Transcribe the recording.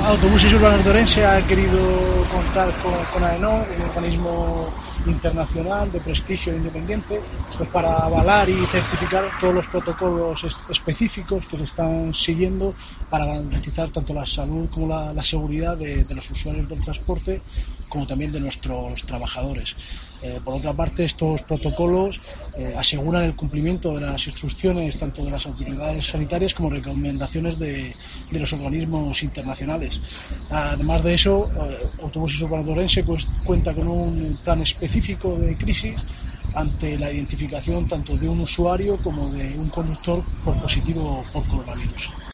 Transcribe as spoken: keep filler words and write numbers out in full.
Autobuses Urbanos de Orense ha querido contar con, con AENOR, un organismo internacional de prestigio independiente, pues para avalar y certificar todos los protocolos es, específicos que se están siguiendo para garantizar tanto la salud como la, la seguridad de, de los usuarios del transporte, como también de nuestros trabajadores. Eh, por otra parte, estos protocolos eh, aseguran el cumplimiento de las instrucciones tanto de las autoridades sanitarias como recomendaciones de, de los organismos internacionales. Además de eso, eh, Autobuses Urbanos de Orense pues, cuenta con un plan específico de crisis ante la identificación tanto de un usuario como de un conductor por positivo por coronavirus.